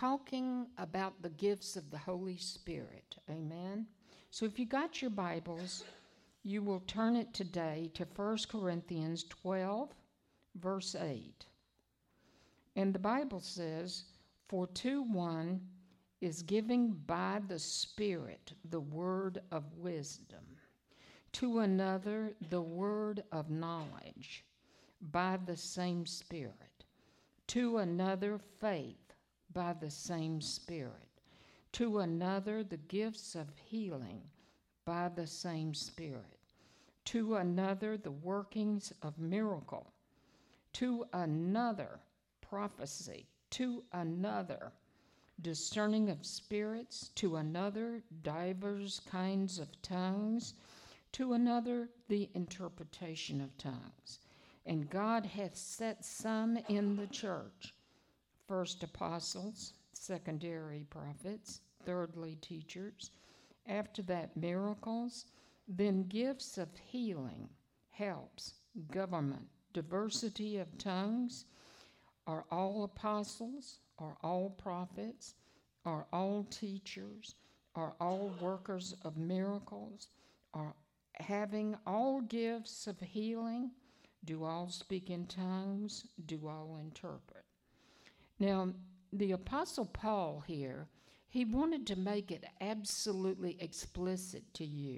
talking about the gifts of the Holy Spirit. Amen. So if you got your Bibles, you will turn it today to 1 Corinthians 12, verse 8. And the Bible says, "For to one is giving by the Spirit the word of wisdom, to another the word of knowledge by the same Spirit, to another faith by the same Spirit, to another the gifts of healing by the same Spirit, to another the workings of miracle, to another prophecy, to another discerning of spirits, to another divers kinds of tongues, to another the interpretation of tongues. And God hath set some in the church, first apostles, secondary prophets, thirdly teachers, after that miracles, then gifts of healing, helps, government, diversity of tongues. Are all apostles? Are all prophets? Are all teachers? Are all workers of miracles? Are having all gifts of healing? Do all speak in tongues? Do all interpret? Now, the Apostle Paul here, he wanted to make it absolutely explicit to you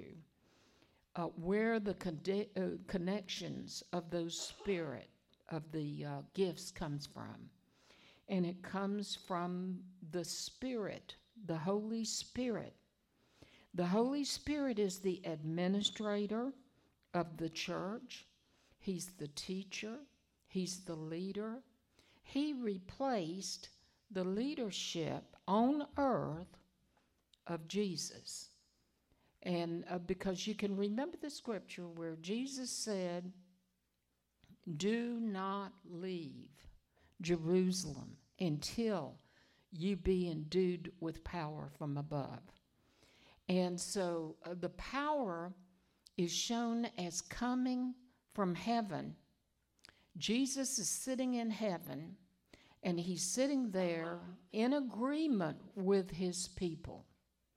where the connections of those spirit, of the gifts comes from. And it comes from the Spirit, the Holy Spirit. The Holy Spirit is the administrator of the church. He's the teacher. He's the leader. He replaced the leadership on earth of Jesus. And because you can remember the scripture where Jesus said, "Do not leave Jerusalem until you be endued with power from above." And so the power is shown as coming from heaven. Jesus is sitting in heaven, and he's sitting there in agreement with his people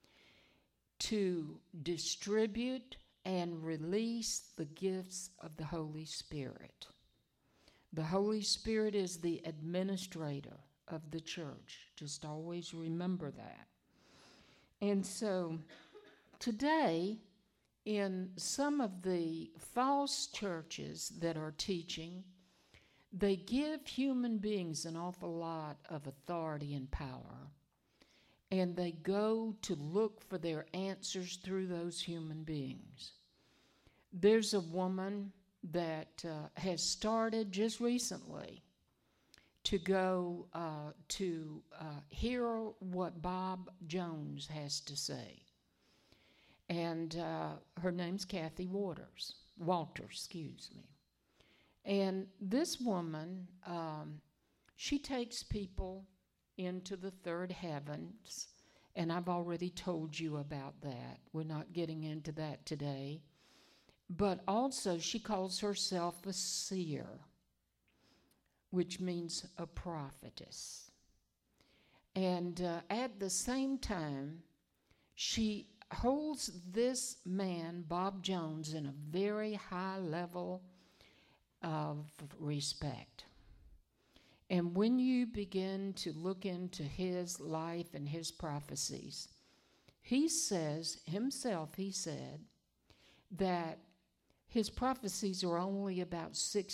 to distribute and release the gifts of the Holy Spirit. The Holy Spirit is the administrator of the church. Just always remember that. And so today, in some of the false churches that are teaching, they give human beings an awful lot of authority and power, and they go to look for their answers through those human beings. There's a woman that has started just recently to go to hear what Bob Jones has to say. And her name's Kathy Walters, excuse me. And this woman, she takes people into the third heavens, and I've already told you about that. We're not getting into that today. But also, she calls herself a seer, which means a prophetess. And at the same time, she holds this man, Bob Jones, in a very high level of respect. And when you begin to look into his life and his prophecies, he says himself, he said, that his prophecies are only about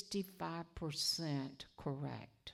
65% correct.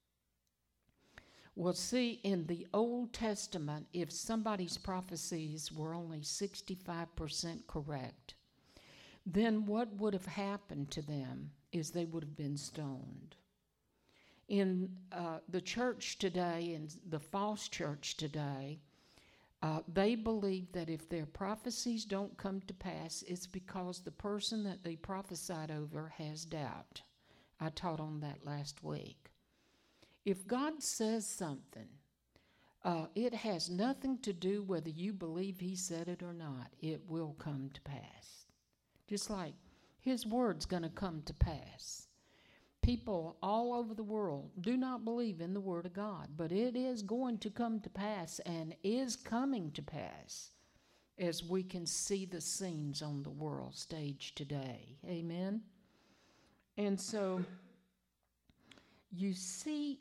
Well, see, in the Old Testament, if somebody's prophecies were only 65% correct, then what would have happened to them is they would have been stoned. In the church today, in the false church today, they believe that if their prophecies don't come to pass, it's because the person that they prophesied over has doubt. I taught on that last week. If God says something, it has nothing to do whether you believe he said it or not. It will come to pass. Just like his word's going to come to pass. people all over the world do not believe in the Word of God, but it is going to come to pass and is coming to pass as we can see the scenes on the world stage today. Amen? And so you see,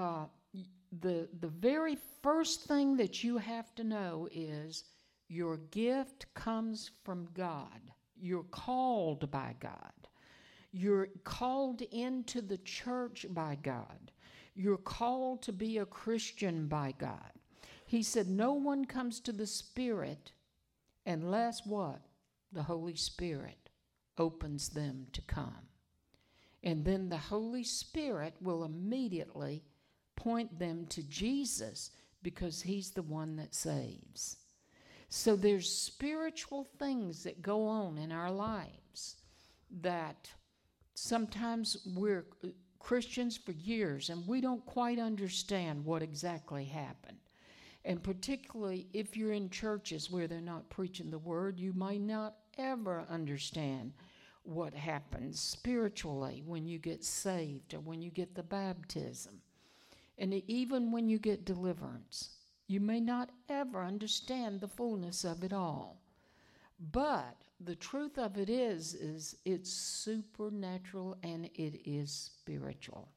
the very first thing that you have to know is your gift comes from God. You're called by God. You're called into the church by God. You're called to be a Christian by God. He said no one comes to the Spirit unless what? The Holy Spirit opens them to come. And then the Holy Spirit will immediately point them to Jesus because he's the one that saves. So there's spiritual things that go on in our lives that sometimes we're Christians for years and we don't quite understand what exactly happened. And particularly if you're in churches where they're not preaching the word, you might not ever understand what happens spiritually when you get saved or when you get the baptism. And even when you get deliverance, you may not ever understand the fullness of it all. But the truth of it is it's supernatural and it is spiritual.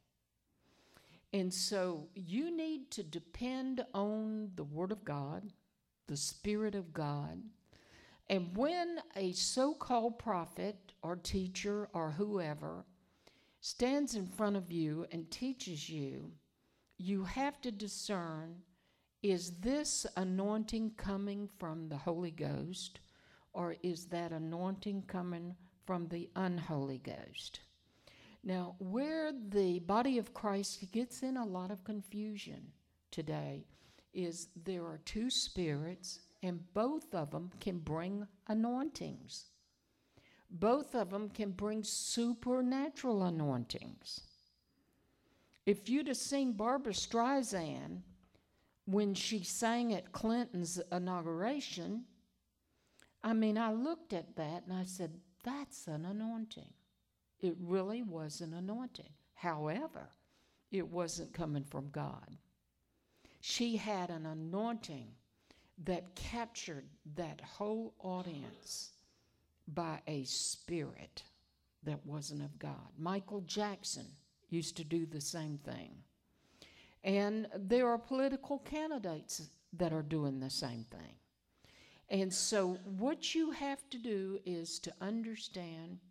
And so you need to depend on the Word of God, the Spirit of God. And when a so-called prophet or teacher or whoever stands in front of you and teaches you, you have to discern, is this anointing coming from the Holy Ghost, or is that anointing coming from the unholy Ghost? Now, where the body of Christ gets in a lot of confusion today is there are two spirits, and both of them can bring anointings. Both of them can bring supernatural anointings. If you'd have seen Barbra Streisand when she sang at Clinton's inauguration, I looked at that and I said, that's an anointing. It really was an anointing. However, it wasn't coming from God. She had an anointing that captured that whole audience by a spirit that wasn't of God. Michael Jackson used to do the same thing. And there are political candidates that are doing the same thing. And so what you have to do is to understand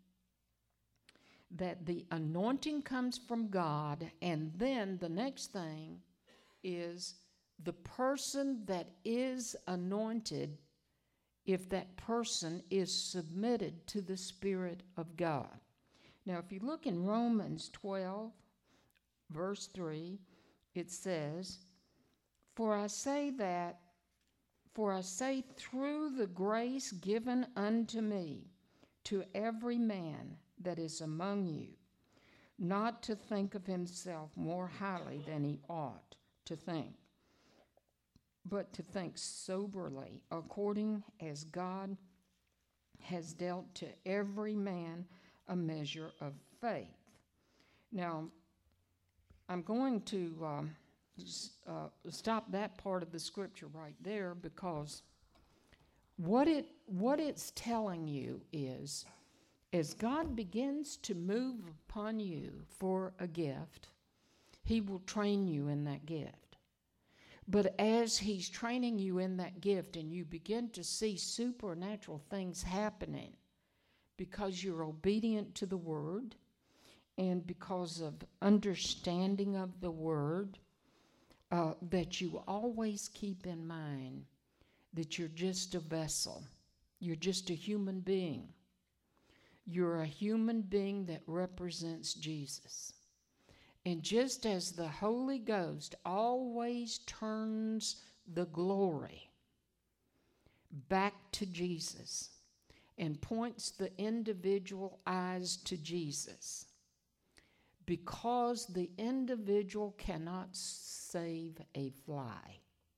that the anointing comes from God, and then the next thing is the person that is anointed, if that person is submitted to the Spirit of God. Now, if you look in Romans 12, verse 3, it says, For I say through the grace given unto me, to every man that is among you, not to think of himself more highly than he ought to think, but to think soberly, according as God has dealt to every man a measure of faith. Now, I'm going to stop that part of the scripture right there, because what it's telling you is, as God begins to move upon you for a gift, he will train you in that gift. But as he's training you in that gift and you begin to see supernatural things happening because you're obedient to the word and because of understanding of the word, that you always keep in mind that you're just a vessel. You're just a human being. You're a human being that represents Jesus. And just as the Holy Ghost always turns the glory back to Jesus and points the individual eyes to Jesus, because the individual cannot save a fly.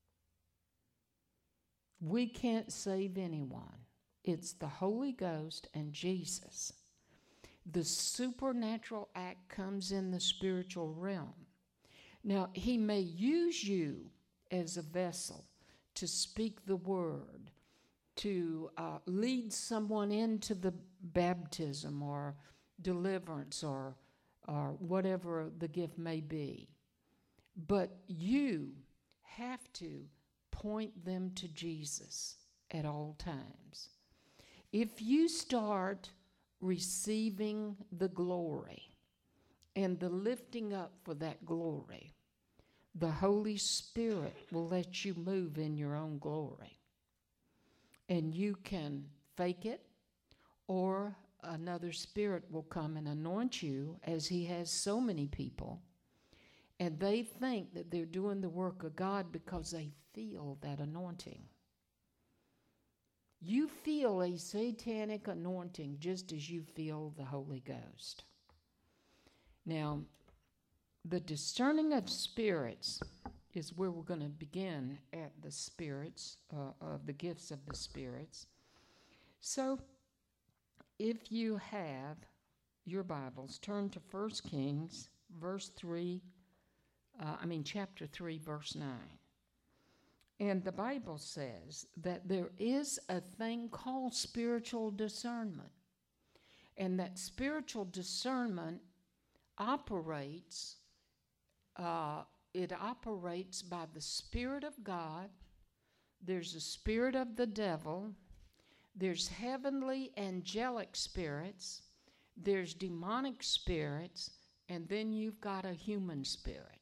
We can't save anyone. It's the Holy Ghost and Jesus. The supernatural act comes in the spiritual realm. Now, he may use you as a vessel to speak the word, to lead someone into the baptism or deliverance or whatever the gift may be. But you have to point them to Jesus at all times. If you start receiving the glory and the lifting up for that glory, the Holy Spirit will let you move in your own glory. And you can fake it, or another spirit will come and anoint you, as he has so many people. And they think that they're doing the work of God because they feel that anointing. You feel a satanic anointing just as you feel the Holy Ghost. Now, the discerning of spirits is where we're going to begin at the spirits, of the gifts of the spirits. So, if you have your Bibles, turn to 1 Kings, chapter 3, verse 9. And the Bible says that there is a thing called spiritual discernment. And that spiritual discernment operates, it operates by the Spirit of God. There's a spirit of the devil. There's heavenly angelic spirits. There's demonic spirits. And then you've got a human spirit.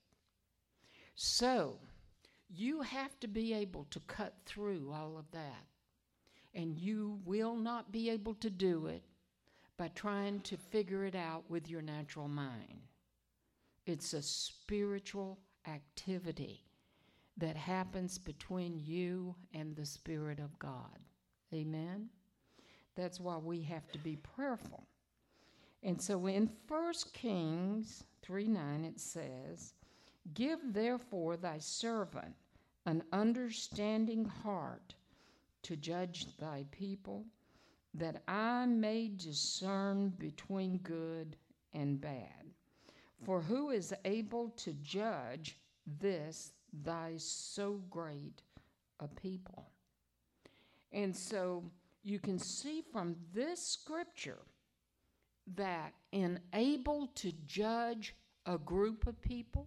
So, you have to be able to cut through all of that. And you will not be able to do it by trying to figure it out with your natural mind. It's a spiritual activity that happens between you and the Spirit of God. Amen? That's why we have to be prayerful. And so in 1 Kings 3:9 it says, "Give therefore thy servant an understanding heart to judge thy people, that I may discern between good and bad. For who is able to judge this thy so great a people?" And so you can see from this scripture that able to judge a group of people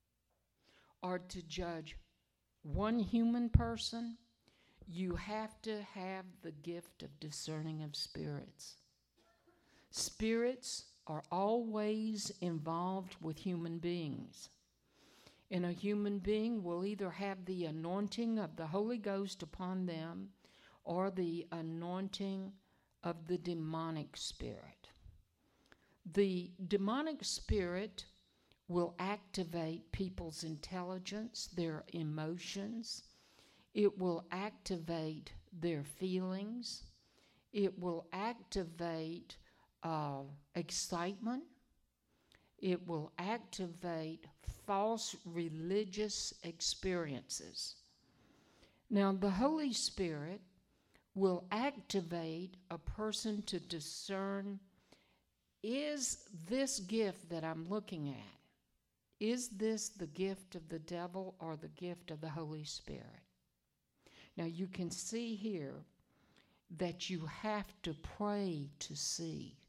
or to judge one human person, you have to have the gift of discerning of spirits. Spirits are always involved with human beings. And a human being will either have the anointing of the Holy Ghost upon them or the anointing of the demonic spirit. The demonic spirit will activate people's intelligence, their emotions. It will activate their feelings. It will activate excitement. It will activate false religious experiences. Now, the Holy Spirit will activate a person to discern, is this gift that I'm looking at, is this the gift of the devil or the gift of the Holy Spirit? Now, you can see here that you have to pray to see.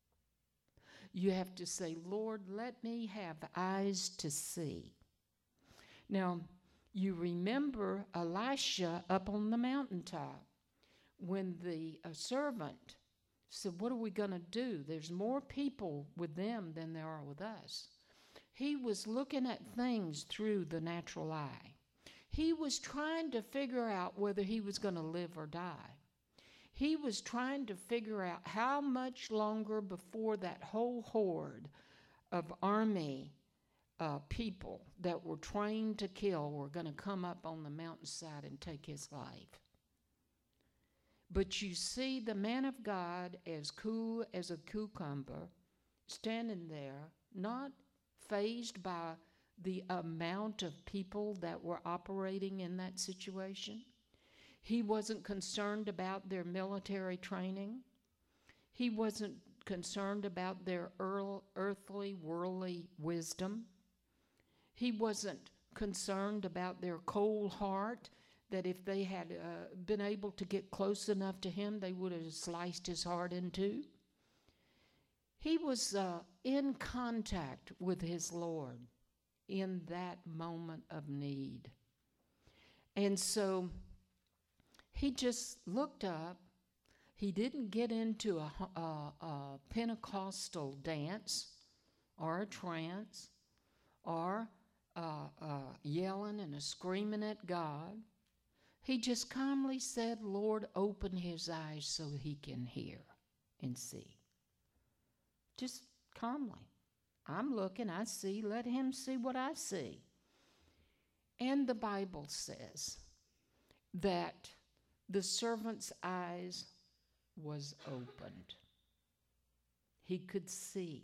You have to say, "Lord, let me have eyes to see." Now, you remember Elisha up on the mountaintop when the servant said, "What are we going to do? There's more people with them than there are with us." He was looking at things through the natural eye. He was trying to figure out whether he was going to live or die. He was trying to figure out how much longer before that whole horde of army people that were trained to kill were going to come up on the mountainside and take his life. But you see the man of God as cool as a cucumber, standing there, not fazed by the amount of people that were operating in that situation. He wasn't concerned about their military training. He wasn't concerned about their earthly, worldly wisdom. He wasn't concerned about their cold heart, that if they had been able to get close enough to him, they would have sliced his heart in two. He was in contact with his Lord in that moment of need. And so he just looked up. He didn't get into a Pentecostal dance or a trance or yelling and screaming at God. He just calmly said, Lord, open his eyes so he can hear and see. Just calmly. I'm looking, I see, let him see what I see. And the Bible says that the servant's eyes was opened. He could see.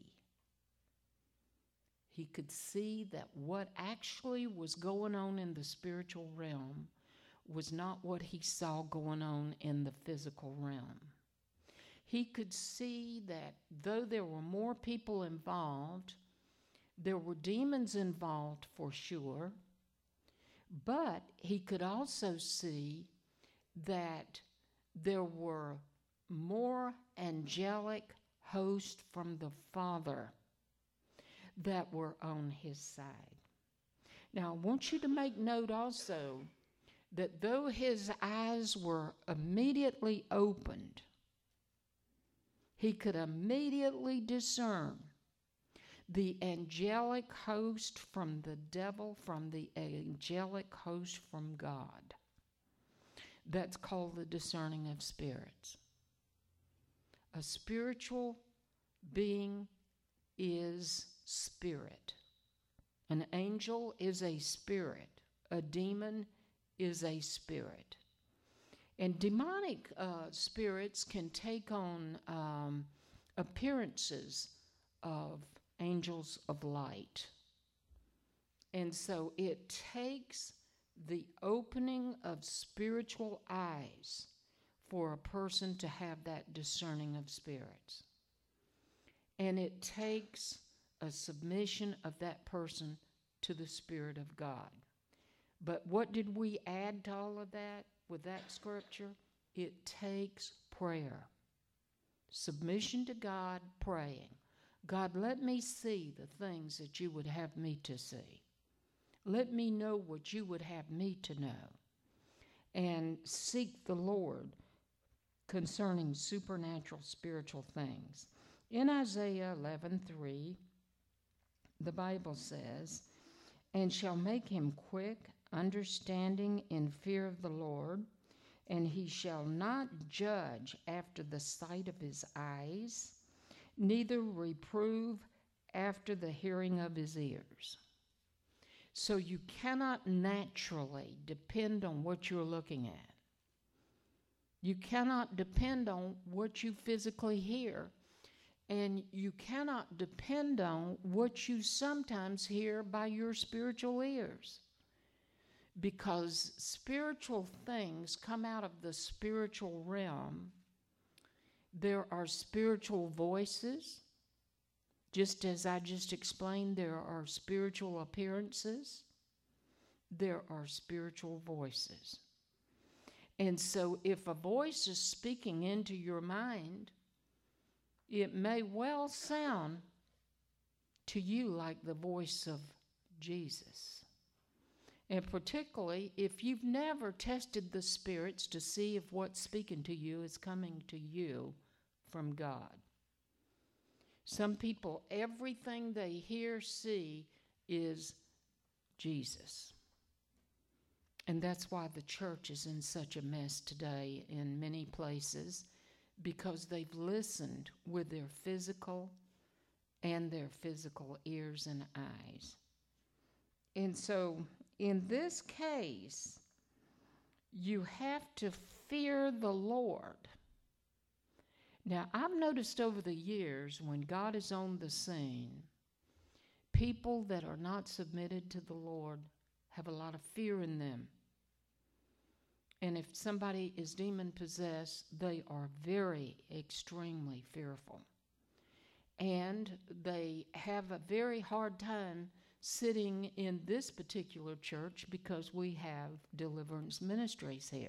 He could see that what actually was going on in the spiritual realm was not what he saw going on in the physical realm. He could see that though there were more people involved, there were demons involved for sure, but he could also see that there were more angelic hosts from the Father that were on his side. Now, I want you to make note also that though his eyes were immediately opened, he could immediately discern the angelic host from the devil, from the angelic host from God. That's called the discerning of spirits. A spiritual being is spirit. An angel is a spirit. A demon is a spirit. And demonic spirits can take on appearances of angels of light. And so it takes the opening of spiritual eyes for a person to have that discerning of spirits. And it takes a submission of that person to the Spirit of God. But what did we add to all of that with that scripture? It takes prayer. Submission to God, praying. God, let me see the things that you would have me to see. Let me know what you would have me to know. And seek the Lord concerning supernatural spiritual things. In Isaiah 11:3, the Bible says, and shall make him quick, understanding in fear of the Lord, and he shall not judge after the sight of his eyes, neither reprove after the hearing of his ears. So you cannot naturally depend on what you're looking at. You cannot depend on what you physically hear. And you cannot depend on what you sometimes hear by your spiritual ears. Because spiritual things come out of the spiritual realm. There are spiritual voices. Just as I just explained, there are spiritual appearances. There are spiritual voices. And so if a voice is speaking into your mind, it may well sound to you like the voice of Jesus. And particularly if you've never tested the spirits to see if what's speaking to you is coming to you from God. Some people, everything they hear, see is Jesus. And that's why the church is in such a mess today in many places, because they've listened with their physical ears and eyes. And so in this case, you have to fear the Lord. Now, I've noticed over the years when God is on the scene, people that are not submitted to the Lord have a lot of fear in them. And if somebody is demon-possessed, they are very extremely fearful. and they have a very hard time sitting in this particular church because we have deliverance ministries here.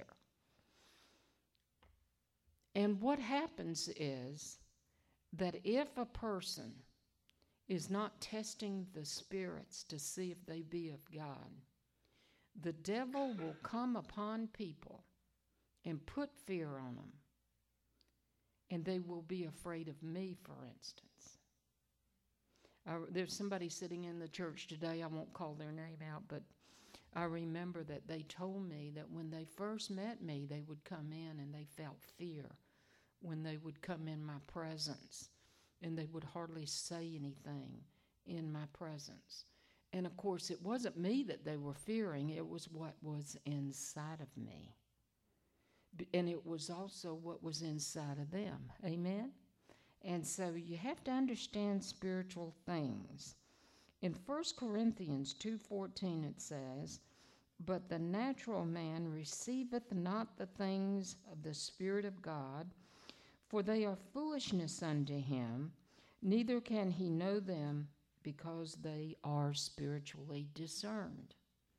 And what happens is that if a person is not testing the spirits to see if they be of God, the devil will come upon people and put fear on them, and they will be afraid of me, for instance. There's somebody sitting in the church today, I won't call their name out, but I remember that they told me that when they first met me, they would come in and they felt fear when they would come in my presence, and they would hardly say anything in my presence. And of course, it wasn't me that they were fearing, it was what was inside of me. And it was also what was inside of them. Amen? And so you have to understand spiritual things. In 1 Corinthians 2:14 it says, "But the natural man receiveth not the things of the Spirit of God, for they are foolishness unto him, neither can he know them, because they are spiritually discerned."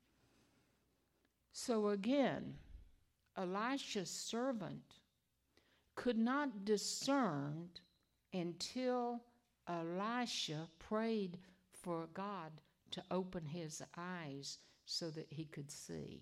So again, Elisha's servant could not discern until Elisha prayed for God to open his eyes so that he could see.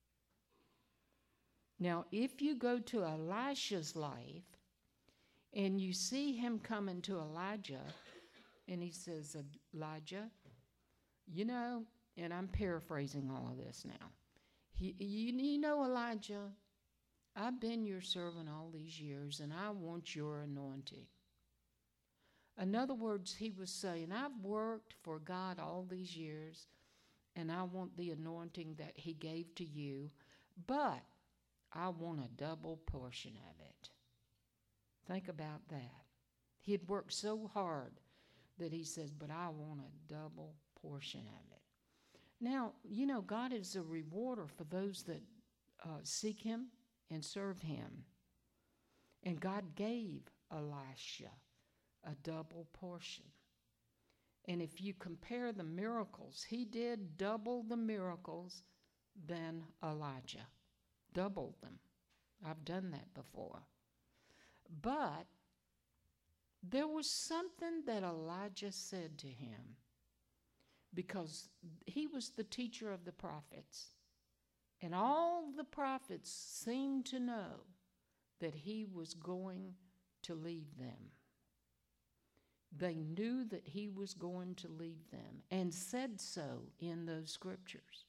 Now, if you go to Elisha's life and you see him coming to Elijah, and he says, "Elijah, you know," and I'm paraphrasing all of this now, you know, "Elijah, I've been your servant all these years, and I want your anointing." In other words, he was saying, I've worked for God all these years, and I want the anointing that he gave to you, but I want a double portion of it. Think about that. He had worked so hard that he says, but I want a double portion of it. Now, you know, God is a rewarder for those that seek him and serve him. And God gave Elisha a double portion. And if you compare the miracles, he did double the miracles than Elijah. Doubled them. I've done that before. But there was something that Elijah said to him, because he was the teacher of the prophets. And all the prophets seemed to know that he was going to leave them. They knew that he was going to leave them and said so in those scriptures.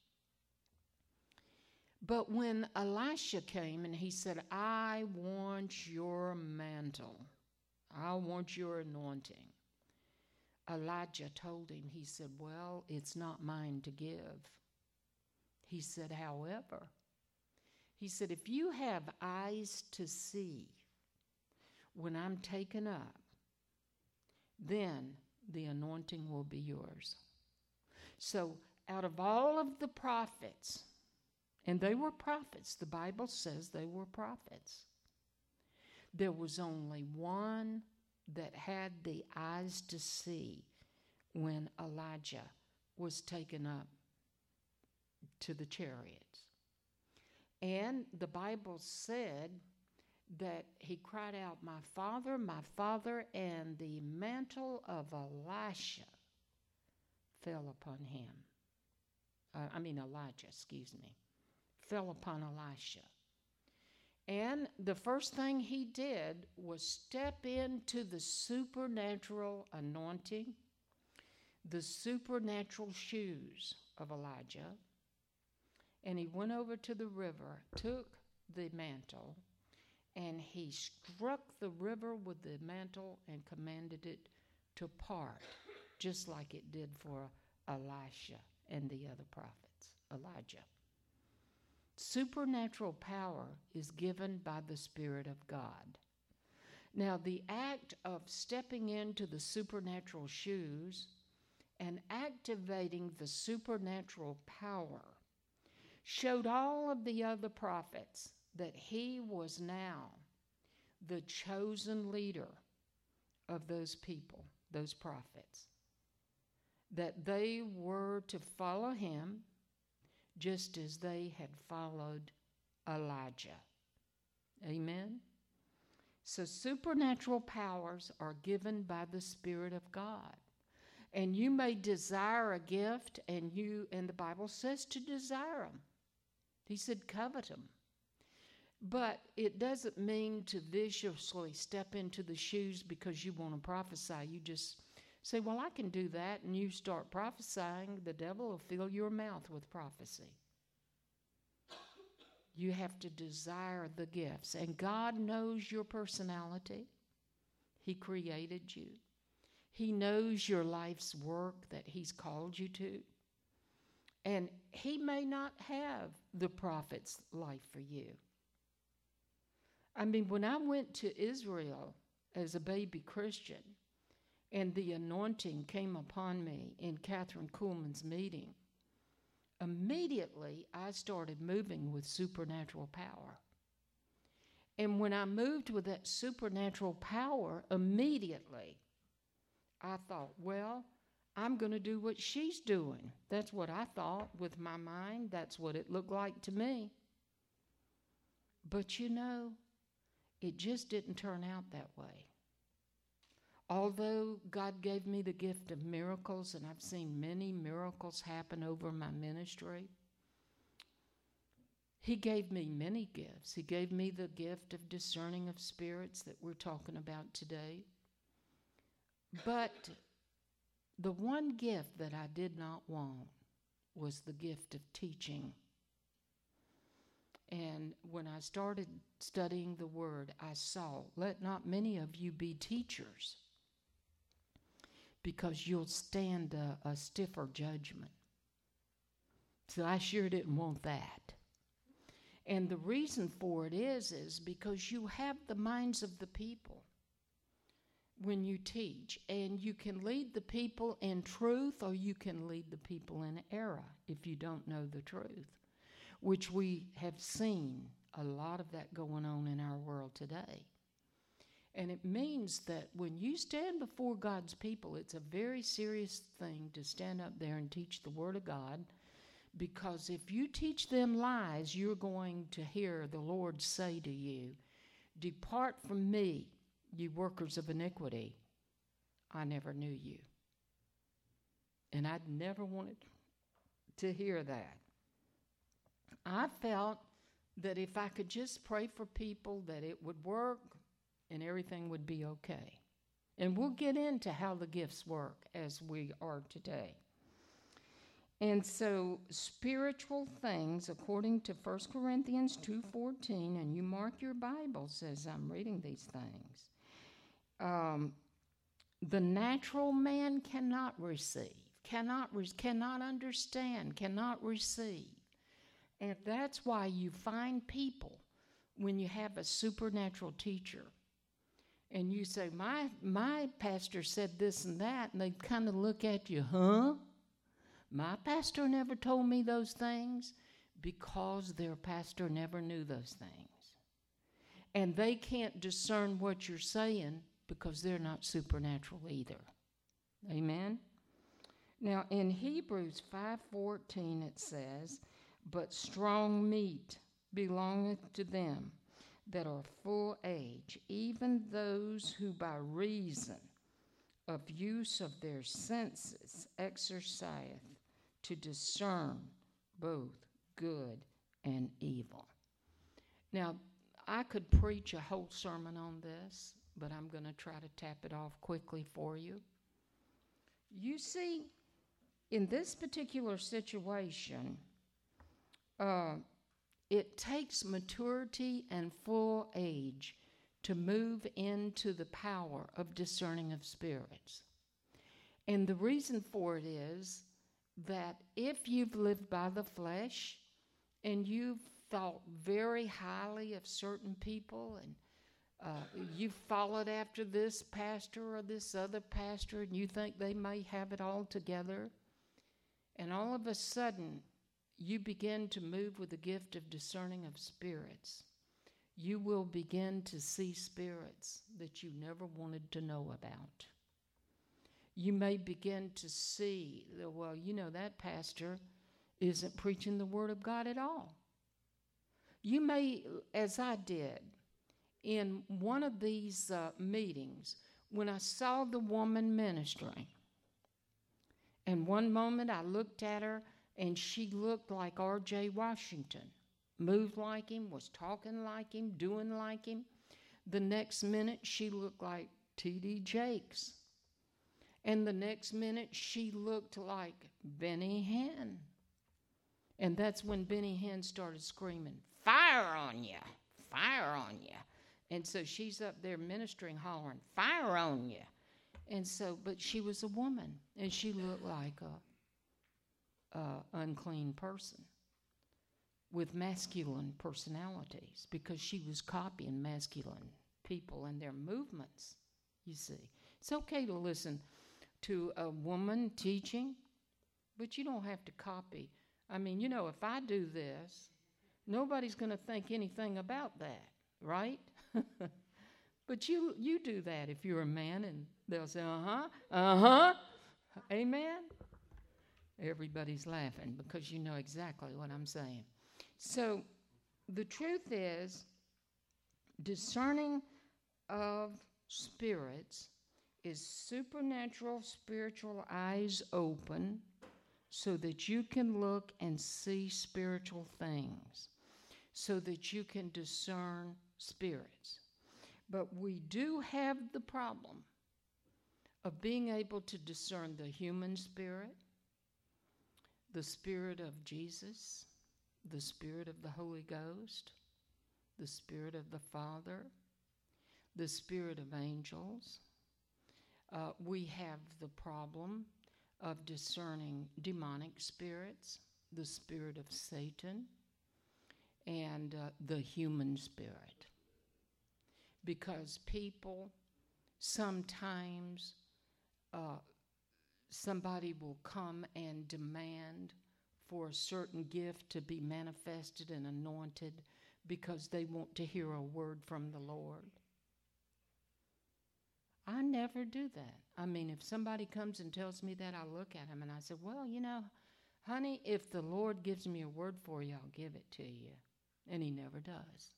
But when Elisha came and he said, I want your mantle, I want your anointing, Elijah told him, he said, well, it's not mine to give. He said, however, he said, if you have eyes to see when I'm taken up, then the anointing will be yours. So out of all of the prophets, and they were prophets, the Bible says they were prophets, there was only one that had the eyes to see when Elijah was taken up to the chariots. And the Bible said that he cried out, my father, and the mantle of Elijah fell upon him. Elijah, fell upon Elisha. And the first thing he did was step into the supernatural anointing, the supernatural shoes of Elijah, and he went over to the river, took the mantle, and he struck the river with the mantle and commanded it to part, just like it did for Elisha and the other prophets, Elijah. Supernatural power is given by the Spirit of God. Now, the act of stepping into the supernatural shoes and activating the supernatural power showed all of the other prophets that he was now the chosen leader of those people. those prophets, that they were to follow him just as they had followed Elijah. Amen? So supernatural powers are given by the Spirit of God. And you may desire a gift, and the Bible says to desire them. He said covet them. But it doesn't mean to viciously step into the shoes because you want to prophesy. You just say, well, I can do that, and you start prophesying. The devil will fill your mouth with prophecy. You have to desire the gifts. And God knows your personality. He created you. He knows your life's work that he's called you to. And he may not have the prophet's life for you. I mean, when I went to Israel as a baby Christian and the anointing came upon me in Catherine Kuhlman's meeting, immediately I started moving with supernatural power. And when I moved with that supernatural power, immediately I thought, well, I'm going to do what she's doing. That's what I thought with my mind. That's what it looked like to me. But you know, it just didn't turn out that way. Although God gave me the gift of miracles, and I've seen many miracles happen over my ministry, he gave me many gifts. He gave me the gift of discerning of spirits that we're talking about today. But the one gift that I did not want was the gift of teaching. And when I started studying the Word, I saw, let not many of you be teachers, because you'll stand a stiffer judgment. So I sure didn't want that. And the reason for it is because you have the minds of the people when you teach. And you can lead the people in truth, or you can lead the people in error if you don't know the truth, which we have seen a lot of that going on in our world today. And it means that when you stand before God's people, it's a very serious thing to stand up there and teach the Word of God, because if you teach them lies, you're going to hear the Lord say to you, depart from me, you workers of iniquity. I never knew you. And I'd never wanted to hear that. I felt that if I could just pray for people, that it would work and everything would be okay. And we'll get into how the gifts work as we are today. And so spiritual things, according to 1 Corinthians 2:14, and you mark your Bibles as I'm reading these things, the natural man cannot receive, cannot understand, cannot receive. And that's why you find people, when you have a supernatural teacher, and you say, my pastor said this and that, and they kind of look at you, huh? My pastor never told me those things, because their pastor never knew those things. And they can't discern what you're saying because they're not supernatural either. Amen? Now, in Hebrews 5:14 it says, but strong meat belongeth to them that are full age, even those who by reason of use of their senses exerciseth to discern both good and evil. Now, I could preach a whole sermon on this, but I'm going to try to tap it off quickly for you. You see, in this particular situation, it takes maturity and full age to move into the power of discerning of spirits. And the reason for it is that if you've lived by the flesh and you've thought very highly of certain people, and you've followed after this pastor or this other pastor, and you think they may have it all together, and all of a sudden you begin to move with the gift of discerning of spirits, you will begin to see spirits that you never wanted to know about. you may begin to see, well, that pastor isn't preaching the Word of God at all. You may, as I did, in one of these meetings, when I saw the woman ministering, and one moment I looked at her, and she looked like R.J. Washington, moved like him, was talking like him, doing like him. The next minute, she looked like T.D. Jakes. And the next minute, she looked like Benny Hinn. And that's when Benny Hinn started screaming, "Fire on you! Fire on you!" And so she's up there ministering, hollering, "Fire on you!" And so, but she was a woman, and she looked like a unclean person with masculine personalities, because she was copying masculine people and their movements, you see. It's okay to listen to a woman teaching, but you don't have to copy. I mean, if I do this, nobody's going to think anything about that, right? But you do that if you're a man, and they'll say, amen. Everybody's laughing because you know exactly what I'm saying. So the truth is, discerning of spirits is supernatural spiritual eyes open so that you can look and see spiritual things, so that you can discern spirits. But we do have the problem of being able to discern the human spirit, the spirit of Jesus, the spirit of the Holy Ghost, the spirit of the Father, the spirit of angels. We have the problem of discerning demonic spirits, the spirit of Satan, and the human spirit. Because people sometimes, somebody will come and demand for a certain gift to be manifested and anointed because they want to hear a word from the Lord. I never do that. I mean, if somebody comes and tells me that, I look at him and I say, well, honey, if the Lord gives me a word for you, I'll give it to you. And he never does.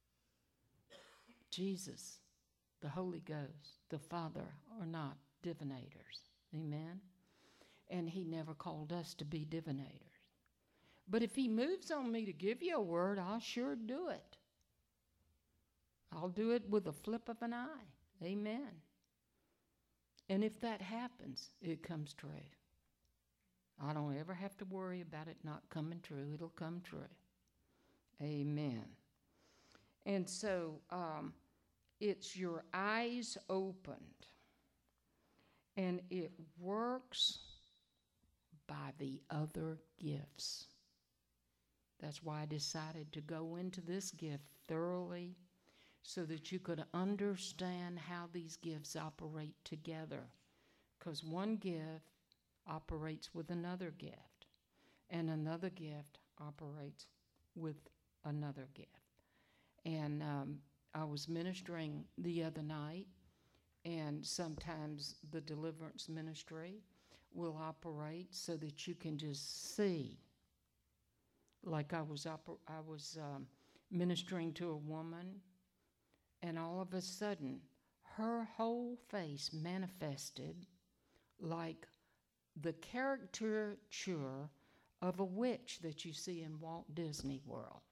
Jesus, the Holy Ghost, the Father are not divinators. Amen? And he never called us to be divinators. But if he moves on me to give you a word, I'll sure do it. I'll do it with a flip of an eye. Amen. And if that happens, it comes true. I don't ever have to worry about it not coming true. It'll come true. Amen. And so it's your eyes opened. And it works by the other gifts. That's why I decided to go into this gift thoroughly, so that you could understand how these gifts operate together. Because one gift operates with another gift, and another gift operates with another gift. And I was ministering the other night, and sometimes the deliverance ministry will operate so that you can just see. Like I was ministering to a woman, and all of a sudden, her whole face manifested like the caricature of a witch that you see in Walt Disney World.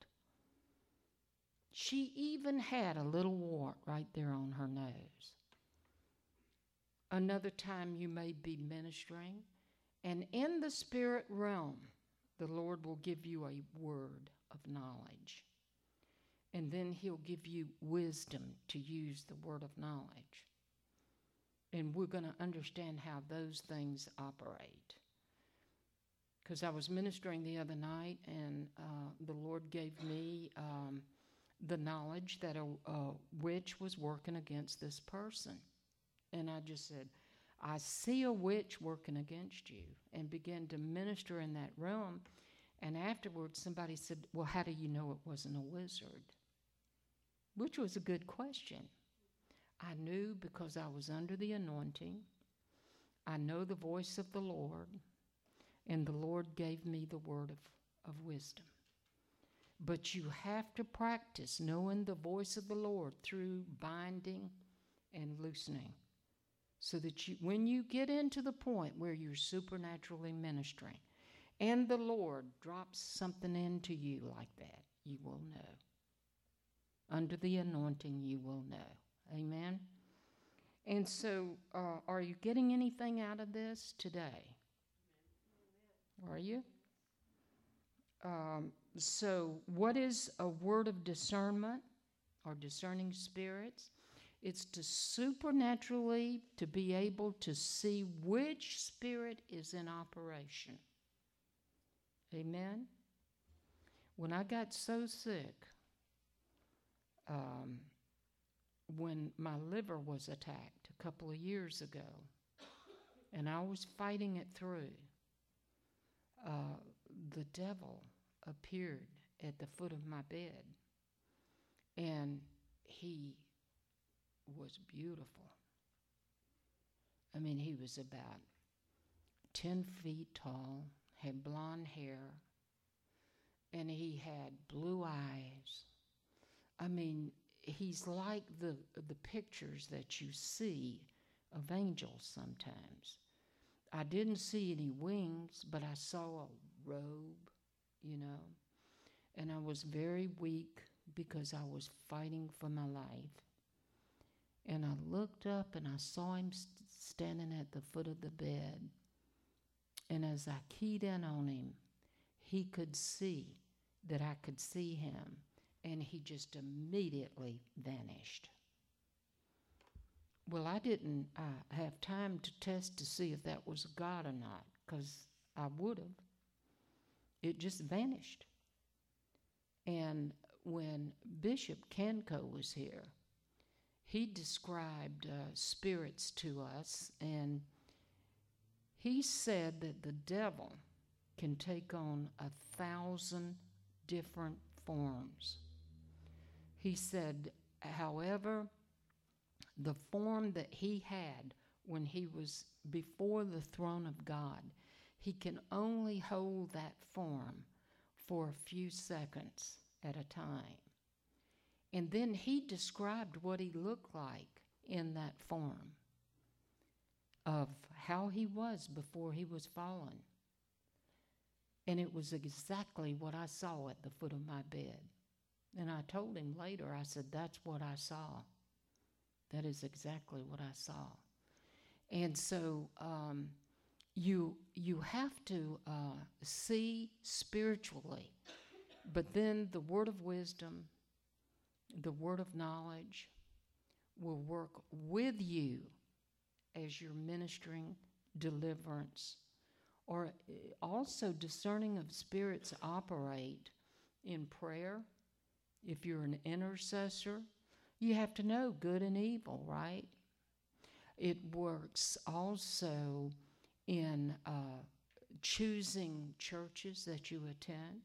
She even had a little wart right there on her nose. Another time you may be ministering, and in the spirit realm, the Lord will give you a word of knowledge. And then he'll give you wisdom to use the word of knowledge. And we're going to understand how those things operate. Because I was ministering the other night, and the Lord gave me the knowledge that a witch was working against this person. And I just said, I see a witch working against you, and began to minister in that realm. And afterwards, somebody said, well, how do you know it wasn't a wizard? Which was a good question. I knew because I was under the anointing. I know the voice of the Lord, and the Lord gave me the word of wisdom. But you have to practice knowing the voice of the Lord through binding and loosening, so that when you get into the point where you're supernaturally ministering and the Lord drops something into you like that, you will know. Under the anointing, you will know. Amen? And so, are you getting anything out of this today? Are you? So, what is a word of discernment or discerning spirits? It's to supernaturally to be able to see which spirit is in operation. Amen? When I got so sick, when my liver was attacked a couple of years ago, and I was fighting it through, the devil appeared at the foot of my bed, and he was beautiful. I mean, he was about 10 feet tall, had blonde hair, and he had blue eyes. I mean, he's like the pictures that you see of angels sometimes. I didn't see any wings, but I saw a robe, and I was very weak because I was fighting for my life. And I looked up and I saw him standing at the foot of the bed. And as I keyed in on him, he could see that I could see him. And he just immediately vanished. Well, I didn't have time to test to see if that was God or not, because I would have. It just vanished. And when Bishop Kenko was here, he described spirits to us, and he said that the devil can take on 1,000 different forms. He said, however, the form that he had when he was before the throne of God, he can only hold that form for a few seconds at a time. And then he described what he looked like in that form of how he was before he was fallen. And it was exactly what I saw at the foot of my bed. And I told him later, I said, that's what I saw. That is exactly what I saw. And so you have to see spiritually, but then the word of wisdom, the word of knowledge will work with you as you're ministering deliverance. Or also discerning of spirits operate in prayer. If you're an intercessor, you have to know good and evil, right? It works also in choosing churches that you attend.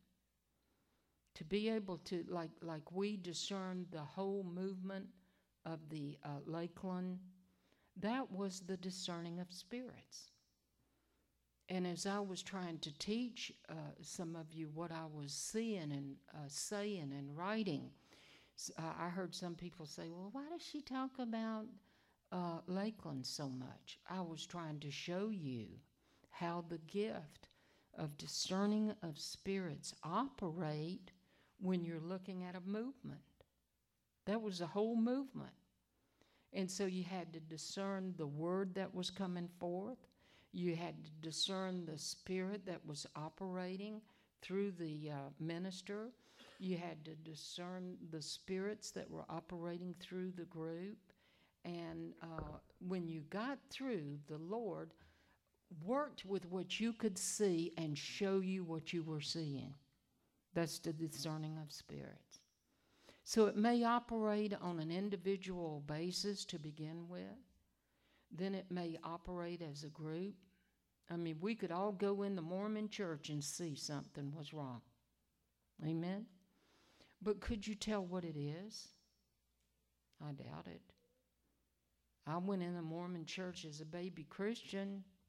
To be able to, like we discern the whole movement of the Lakeland, that was the discerning of spirits. And as I was trying to teach some of you what I was seeing and saying and writing, I heard some people say, well, why does she talk about Lakeland so much? I was trying to show you how the gift of discerning of spirits operate when you're looking at a movement. That was a whole movement. And so you had to discern the word that was coming forth. You had to discern the spirit that was operating through the minister. You had to discern the spirits that were operating through the group. And when you got through, the Lord worked with what you could see and show you what you were seeing. That's the discerning of spirits. So it may operate on an individual basis to begin with. Then it may operate as a group. I mean, we could all go in the Mormon church and see something was wrong. Amen? But could you tell what it is? I doubt it. I went in the Mormon church as a baby Christian,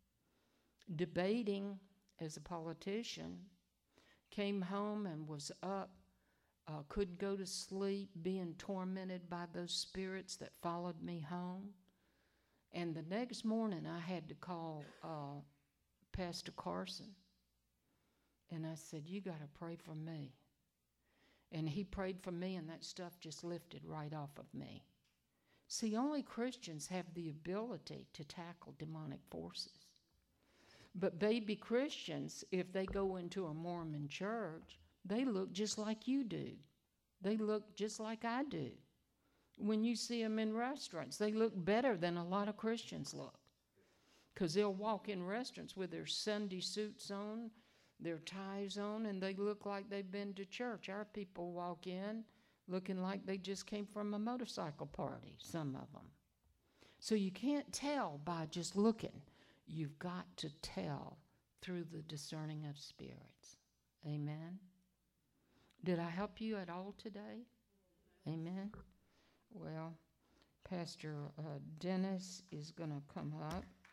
debating as a politician, came home and was up, couldn't go to sleep, being tormented by those spirits that followed me home. And the next morning I had to call Pastor Carson. And I said, you got to pray for me. And he prayed for me, and that stuff just lifted right off of me. See, only Christians have the ability to tackle demonic forces. But baby Christians, if they go into a Mormon church, they look just like you do. They look just like I do. When you see them in restaurants, they look better than a lot of Christians look. Because they'll walk in restaurants with their Sunday suits on, their ties on, and they look like they've been to church. Our people walk in looking like they just came from a motorcycle party, some of them. So you can't tell by just looking. You've got to tell through the discerning of spirits. Amen. Did I help you at all today? Amen. Well, Pastor Dennis is going to come up.